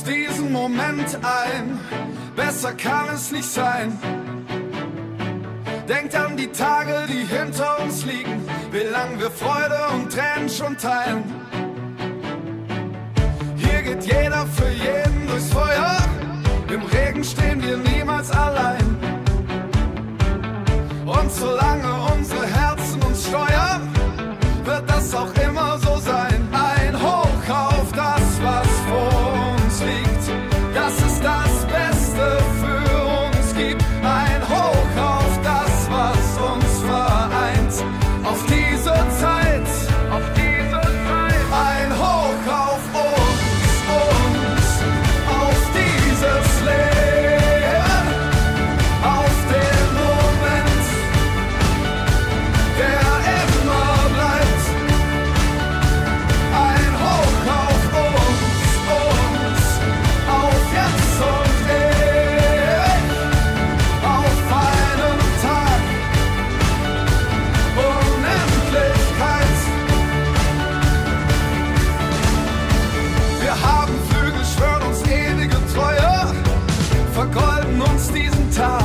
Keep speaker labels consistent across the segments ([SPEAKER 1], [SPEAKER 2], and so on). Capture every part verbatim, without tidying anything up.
[SPEAKER 1] diesen Moment ein, besser kann es nicht sein. Denkt an die Tage, die hinter uns liegen, wie lang wir Freude und Tränen schon teilen. Hier geht jeder für jeden durchs Feuer, im Regen stehen wir niemals allein. Und solange unsere Herzen uns steuern, wird das auch immer so sein. Ein Hoch auf das, was vor uns liegt, das ist das Beste für uns gibt. Ein Hoch auf das, was uns vereint, auf diese Zeit, auf diese Zeit. Ein Hoch auf uns, uns, auf dieses Leben, auf den Moment, der immer bleibt. Ein Hoch auf uns, uns, auf jetzt und ewig, auf einen Tag, Unendlichkeit. Wir haben Flügel, schwören uns ewige Treue, vergolden uns diesen Tag.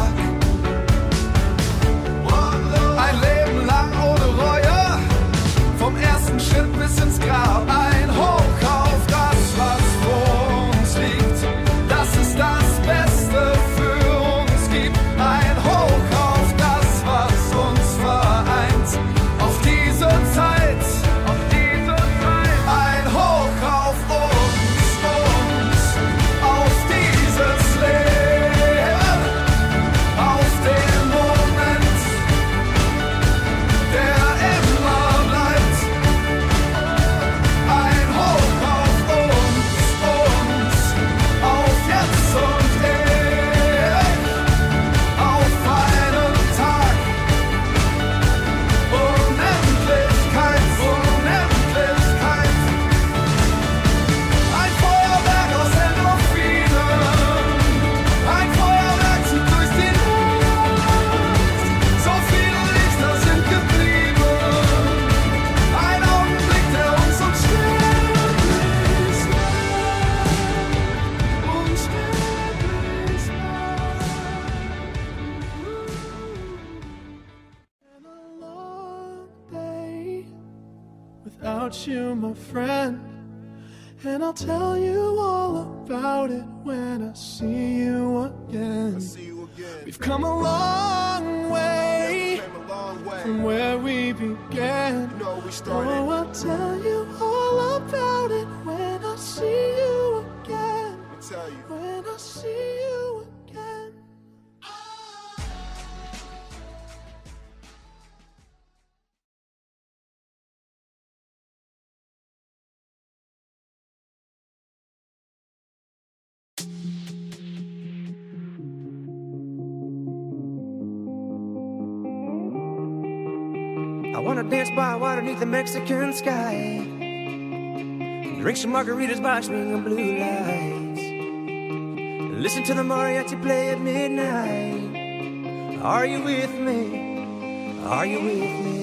[SPEAKER 1] Ein Leben lang ohne Reue, vom ersten Schritt bis ins Grab. Ein Hoch auf das, was vor uns liegt, das ist das Beste für uns gibt. Ein Hoch auf das, was uns vereint, auf diese Zeit, auf diese Zeit. Ein Hoch auf uns, uns, auf dieses Leben, auf den Moment, der immer bleibt. Ein Hoch auf uns, uns, auf jetzt und ewig, auf einen Tag, Unendlichkeit, Unendlichkeit. Ein Feuerwerk aus Endorphinen, ein Feuerwerk zieht durch die Luft. So viele Lichter sind geblieben, ein Augenblick, der uns unsterblich macht, unsterblich
[SPEAKER 2] Been a long day without you, my friend, and I'll tell you all about it when I see you again.
[SPEAKER 3] See you again.
[SPEAKER 2] We've come a long way
[SPEAKER 3] Came a long way.
[SPEAKER 2] from where we began.
[SPEAKER 3] You know we started.
[SPEAKER 2] Oh, I'll tell you all about it when I see you again.
[SPEAKER 3] I tell you.
[SPEAKER 2] When I see you again.
[SPEAKER 4] I wanna dance by water beneath the Mexican sky, drink some margaritas by swinging blue lights, listen to the mariachi play at midnight. Are you with me? Are you with me?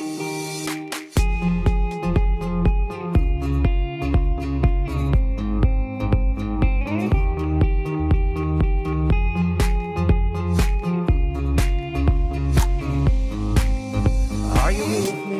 [SPEAKER 4] Are you with me?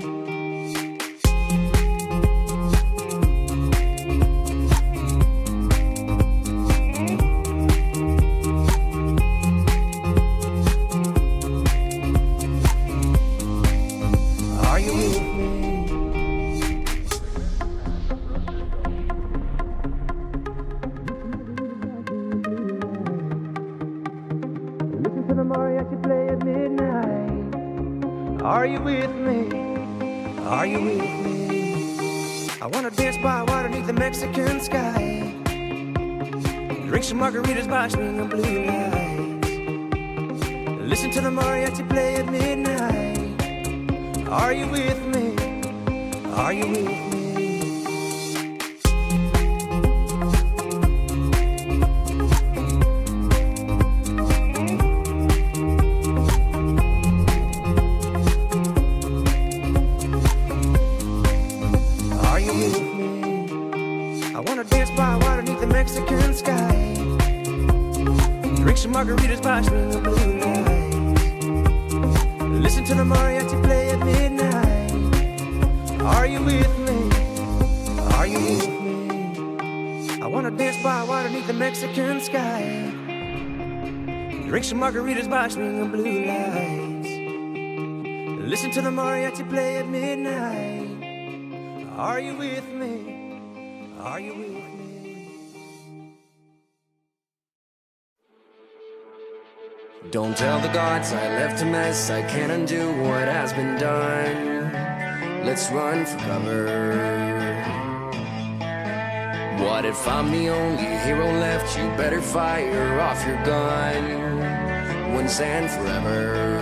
[SPEAKER 4] Are you with me? Listen to the mariachi play at midnight. Are you with me? Are you with me? I wanna dance by water beneath the Mexican sky, drink some margaritas by swinging blue lights, listen to the mariachi play at midnight. Are you with me? Are you with me? Are you with me? I wanna dance by water beneath the Mexican margaritas by swinging blue lights. Listen to the mariachi play at midnight. Are you with me? Are you with me? I wanna dance by water beneath the Mexican sky. Drink some margaritas by swinging blue lights. Listen to the mariachi play at midnight. Are you with me? Are you with me?
[SPEAKER 5] Don't tell the gods I left a mess. I can't undo what has been done. Let's run for cover. What if I'm the only hero left? You better fire off your gun once and forever.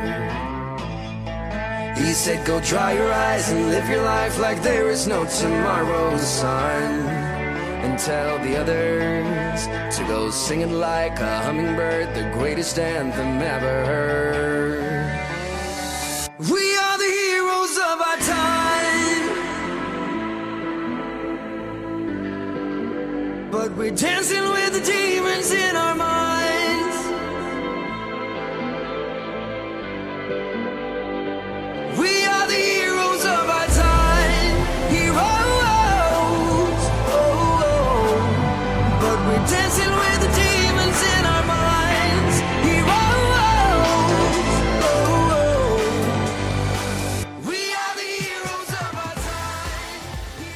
[SPEAKER 5] He said go dry your eyes and live your life like there is no tomorrow, son. And tell the others to go singing like a hummingbird, the greatest anthem ever heard. We are the heroes of our time, but we're dancing with the demons in our minds. We are the heroes of our time, heroes. We're dancing with the demons in our minds. Heroes. We are the heroes of our time. Heroes.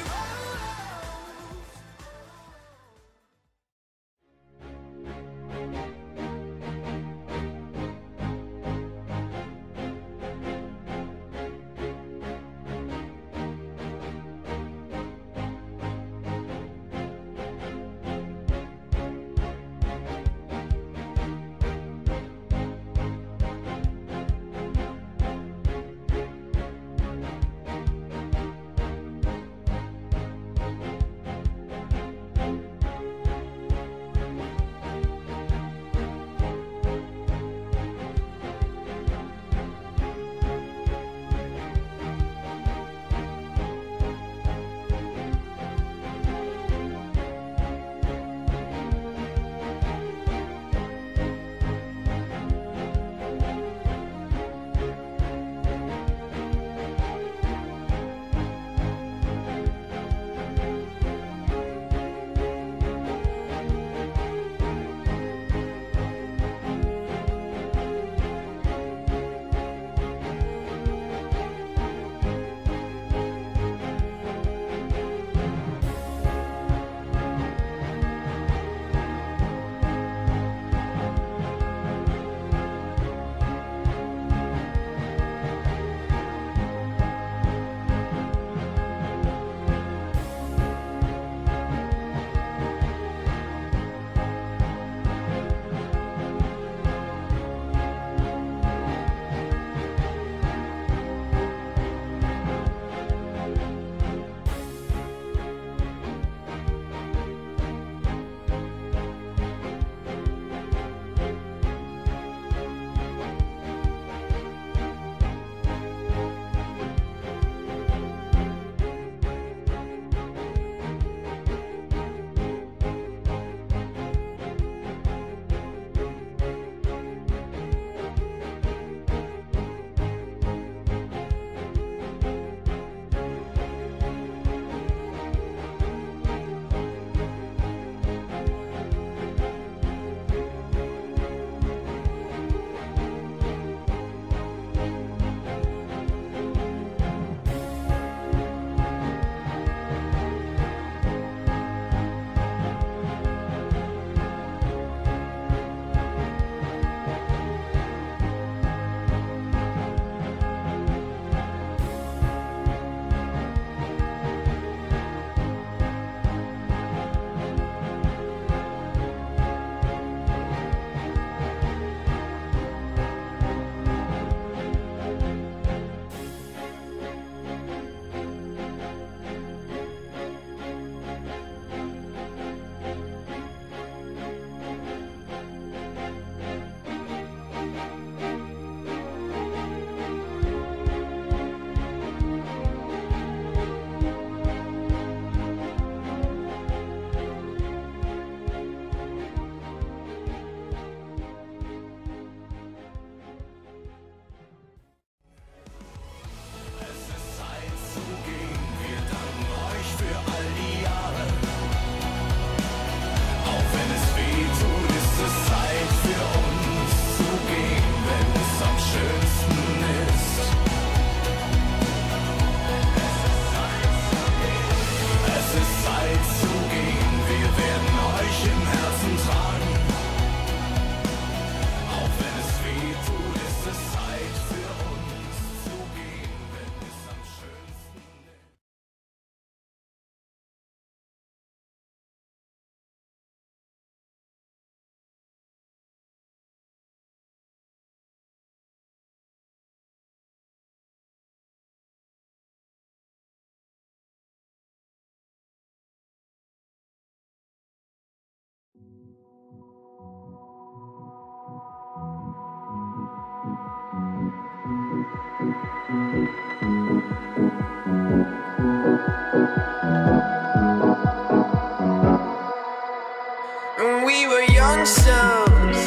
[SPEAKER 5] young souls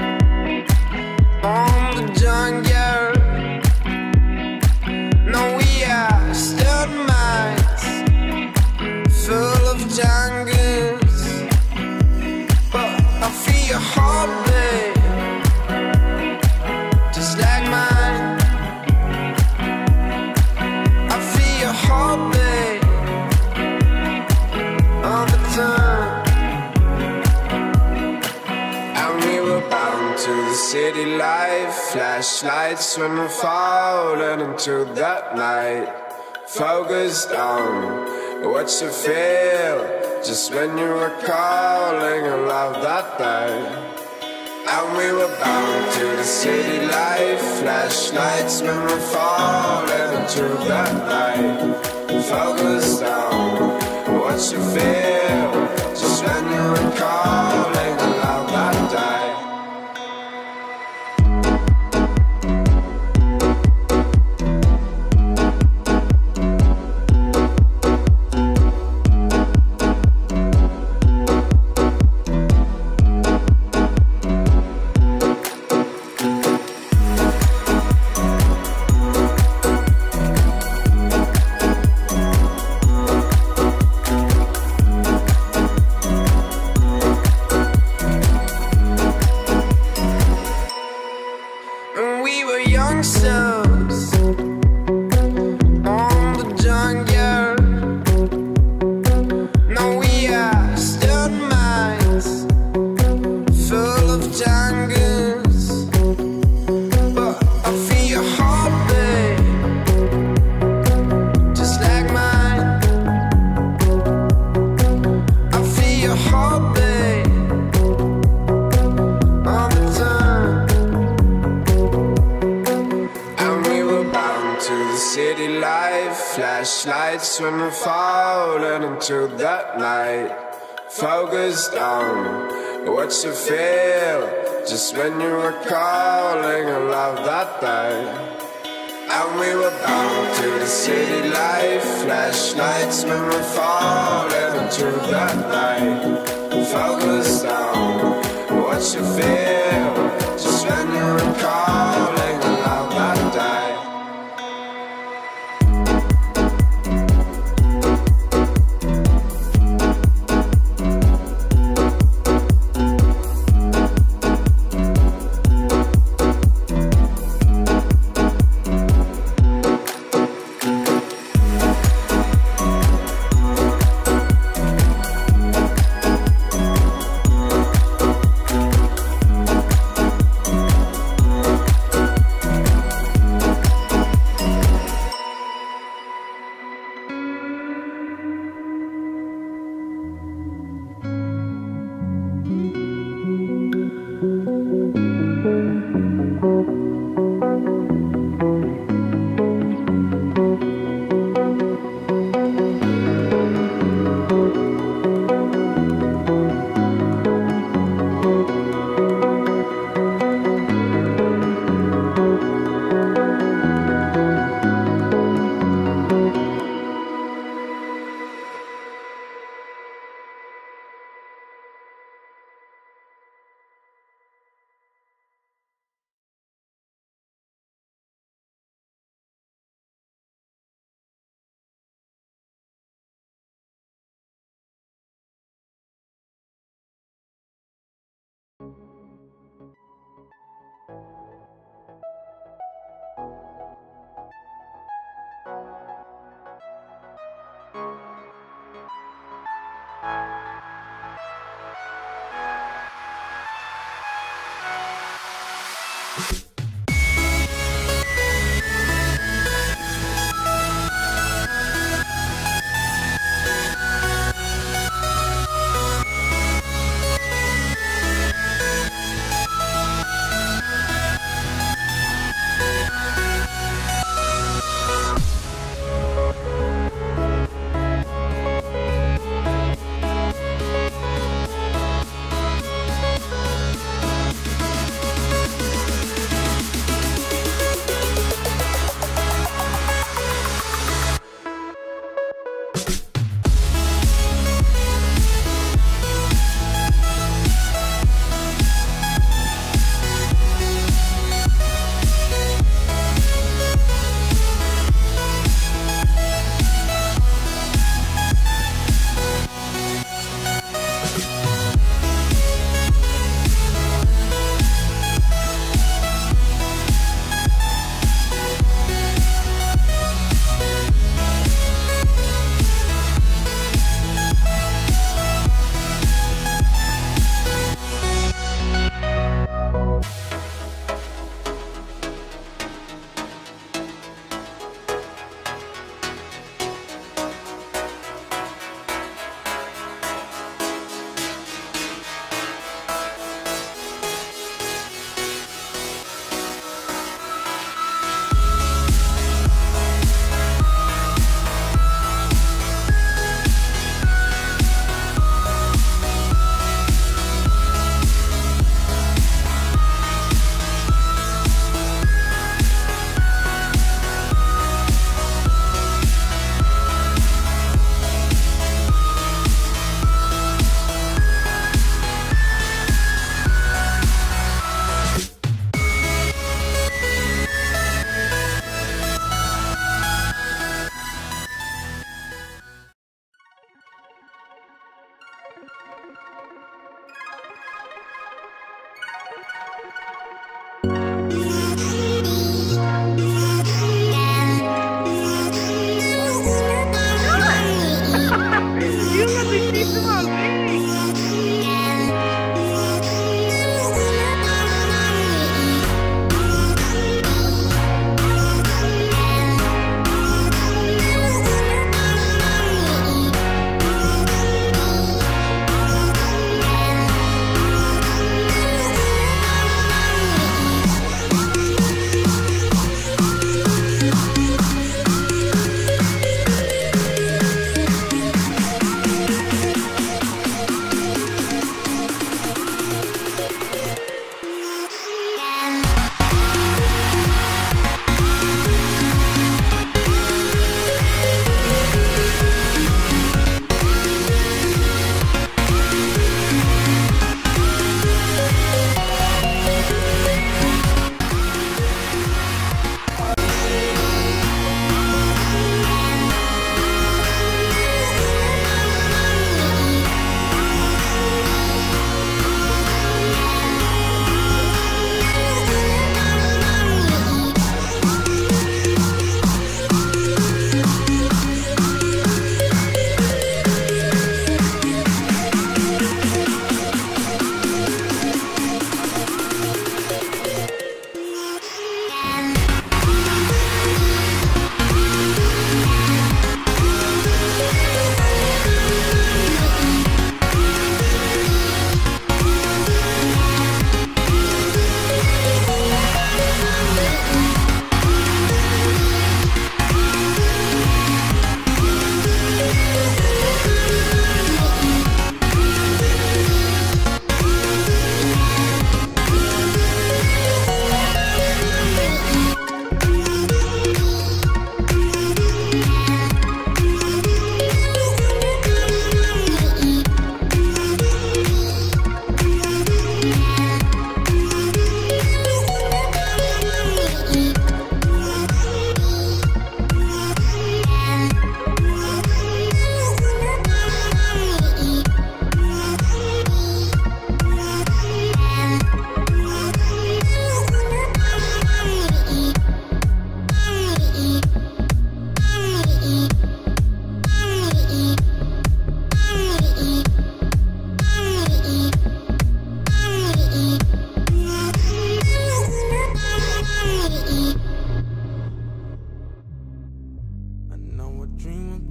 [SPEAKER 5] on the junkyard. No, we are stud minds full of jungles. But I feel your heartbeat just like mine. I feel your heartbeat all the time. And we were bound to the city life, flashlights when we're falling into that night. Focused on what you feel just when you were calling a love that day. And we were bound to the city life, flashlights when we're falling into that night. Focused on what you feel just when you were calling a love that day. Flashlights when we're falling into that night. Focused on what you feel just when you were calling a love that day. And we were bound to the city life, flashlights when we're falling into that night. Focused on what you feel just when you were calling a love that day.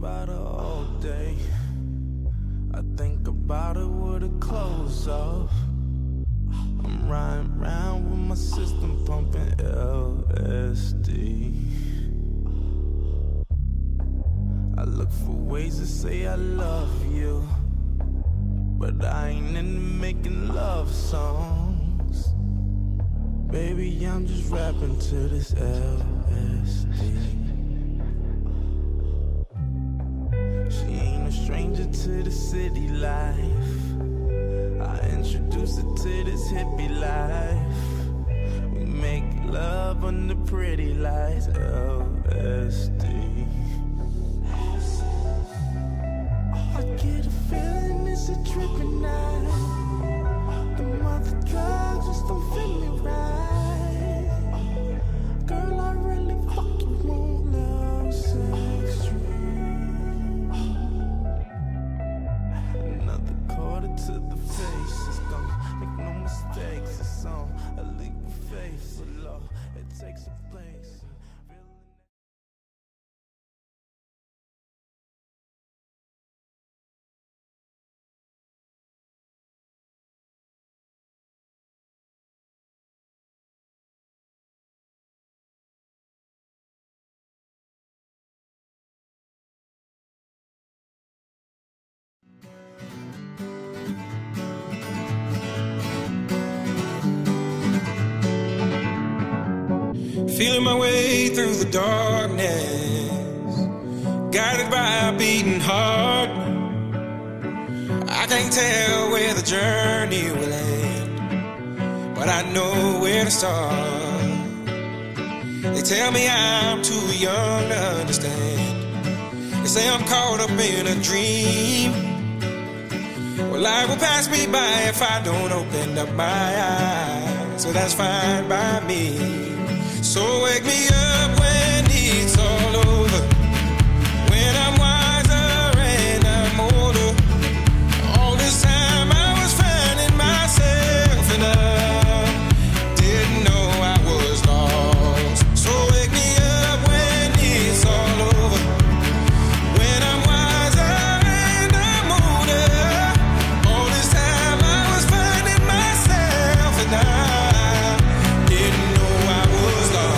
[SPEAKER 2] about her all day. I think about her with her clothes off. I'm riding around with my system pumping L S D. I look for ways to say I love you, but I ain't into making love songs. Baby, I'm just rapping to this L S D. She ain't a stranger to the city life. I introduced her to this hippie life. We make love under pretty lights, L S D. I get a feeling it's a trippin' night. The mother drugs just don't fit me right. Girl, I really fucking want love sex dream. Another quarter to the face. It's gonna make no mistakes. It's on a leap of faith. So low, it takes a place.
[SPEAKER 6] Feeling my way through the darkness, guided by a beating heart. I can't tell where the journey will end, but I know where to start. They tell me I'm too young to understand. They say I'm caught up in a dream. Well, life will pass me by if I don't open up my eyes, so that's fine by me. So wake me up when it's all over, when I'm wiser and I'm older. All this time I was finding myself and I didn't know I was lost. So wake me up when it's all over, when I'm wiser and I'm older. All this time I was finding myself and I didn't know I was lost.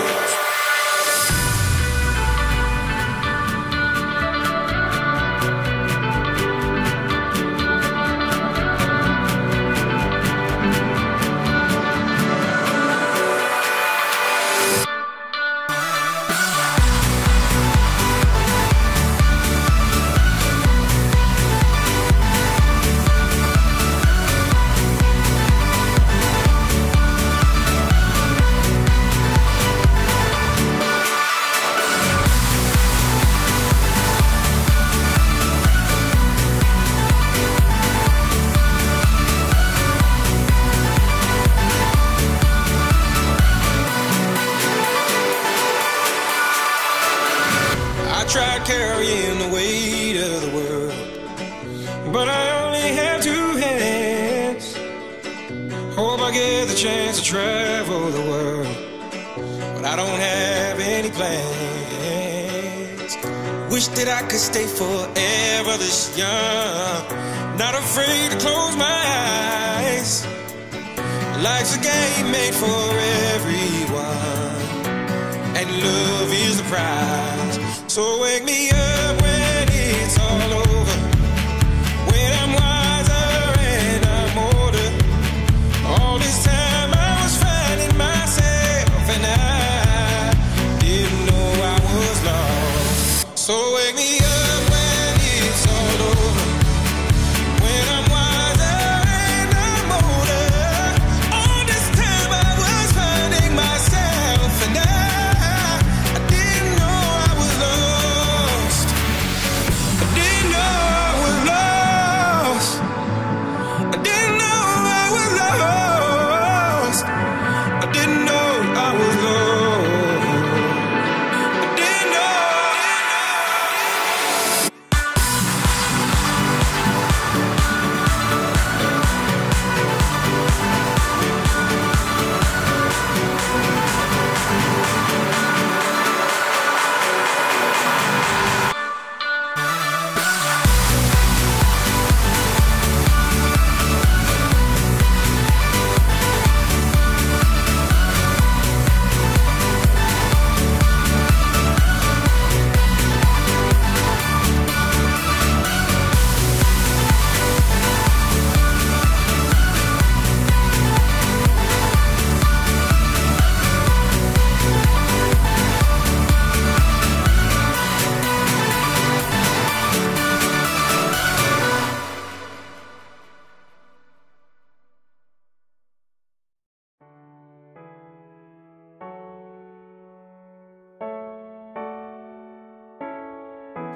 [SPEAKER 6] Tried carrying the weight of the world, but I only have two hands. Hope I get the chance to travel the world, but I don't have any plans. Wish that I could stay forever this young, not afraid to close my eyes. Life's a game made for everyone, and love is the prize. So wake me up when it's all over, when I'm wiser and I'm older. All this time I was finding myself and I didn't know I was lost. So wake me up when it's all over, when I'm wiser and I'm older. All this time I was finding myself and I I didn't know I was lost.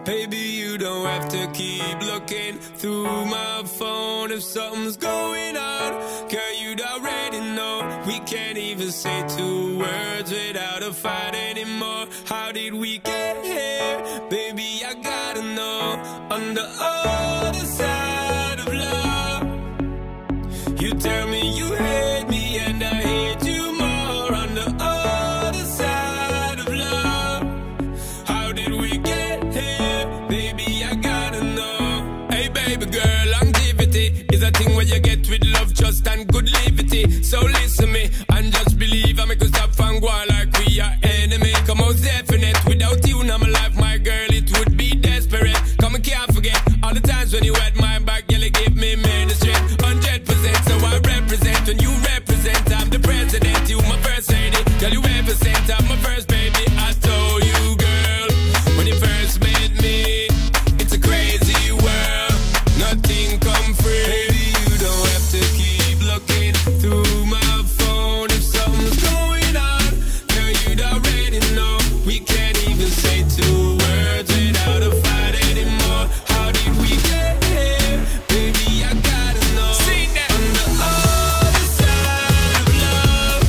[SPEAKER 6] Baby, you don't have to keep looking through my phone if something's going on. Girl, you'd already know. We can't even say two words without a fight anymore. How did we get here? Baby, I gotta know. On the other side of love, you tell me you hate me and I hate you more. On the other side of love, how did we get here? Baby, I gotta know. Hey baby girl, longevity is a thing where you get with love, trust and good liberty. So listen me and just believe I make us stop and go like we are enemy. Come out definite, without you now my life, my girl, it would be desperate. Come and can't forget all the times when you had my back, girl, you give me many strength. Hundred percent, so I represent when you represent. I'm the president, you my first lady. Girl, you represent, I'm my first baby. I told you, girl, when you first met me, it's a crazy world, nothing come free. Baby, you don't have to keep looking through my phone if something's going on. Girl, you'd already know. We can't even say two words without a fight anymore. How did we get here? Baby, I gotta know. Sing that. On the other side of love,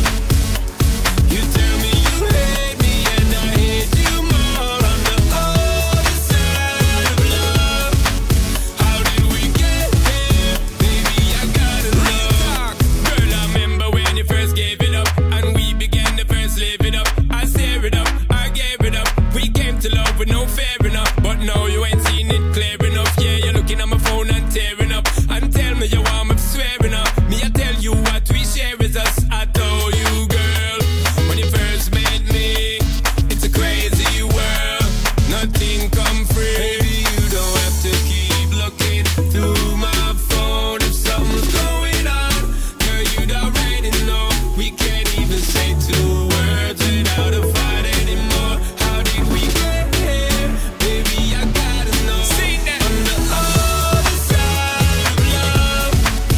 [SPEAKER 6] you tell me you hate me and I hate you more. On the other side of love, how did we get here? Baby, I gotta know. Girl, I remember when you first gave it up and we began to first live it up. I tear it up, I gave it up. We came to love with no fair enough, but now you ain't seen it clear enough. Yeah, you're looking at my phone and tearing up and tell me you want me swearing up. Me, I tell you what we share is us. I told you, girl, when you first met me, it's a crazy world, nothing come free. Baby, you don't have to keep looking through my phone if something's going on. Girl, you'd already know. We can't even say two words without a fight anymore. How did we get here? Baby, I gotta know. Sing that. On the other side of love,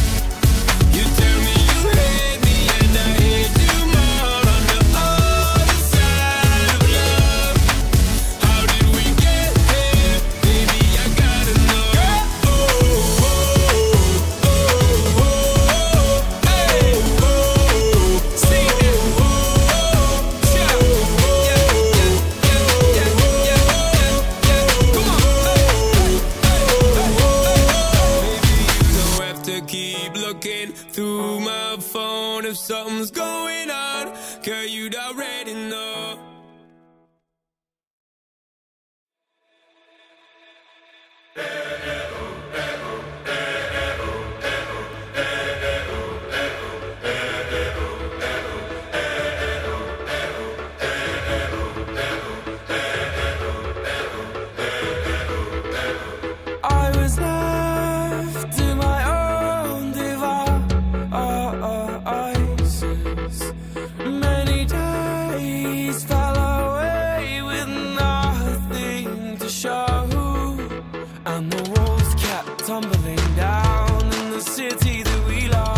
[SPEAKER 6] you tell me you hate me and I hate you more. On the other side of love, how did we get here? Baby, I gotta know. Oh, oh, oh, oh, oh, hey, oh, sing that. Oh, yeah, yeah, yeah, yeah, yeah, yeah, yeah. Come on, baby, you don't have to keep looking through my phone if something's going on. Girl, you'd already know.
[SPEAKER 7] I was left to my own devices. Many days fell away with nothing to show, and the walls kept tumbling down in the city that we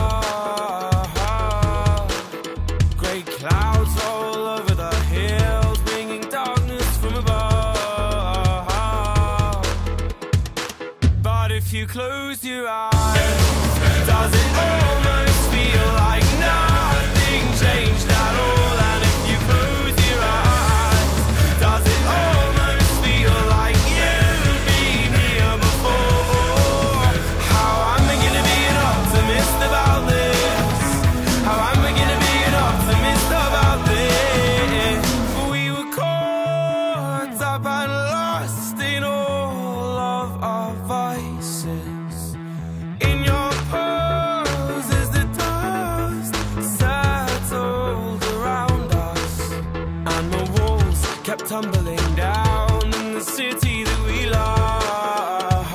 [SPEAKER 7] love. Great clouds roll over the hills, bringing darkness from above. But if you close your eyes, does it almost feel like nothing changed at all? And if you close your eyes, does it almost feel like you've been here before? How am I gonna be an optimist about this? How am I gonna be an optimist about this? We were caught up and lost in all of our vices. In your pose as the dust settled around us, and the walls kept tumbling down in the city that we love.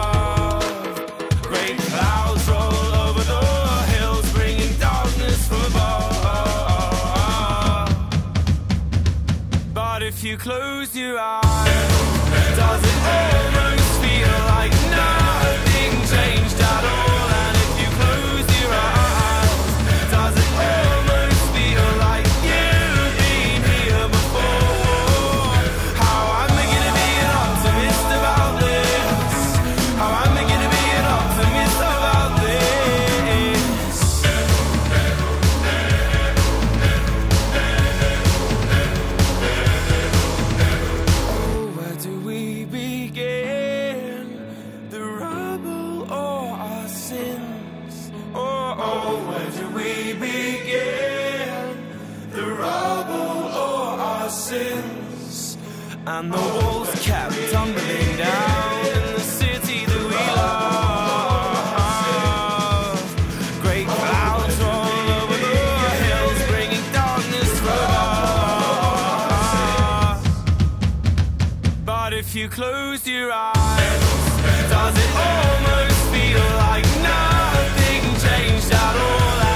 [SPEAKER 7] Great clouds roll over the hills, bringing darkness from above. But if you close your eyes, does it almost feel like nothing changed at all? And if you close your eyes, does it almost feel like you've been here before? How am I gonna be an optimist about miles, and the walls kept tumbling down in the city that we love. Great clouds roll over the hills, bringing darkness from us. But if you close your eyes, does it almost feel like nothing changed at all?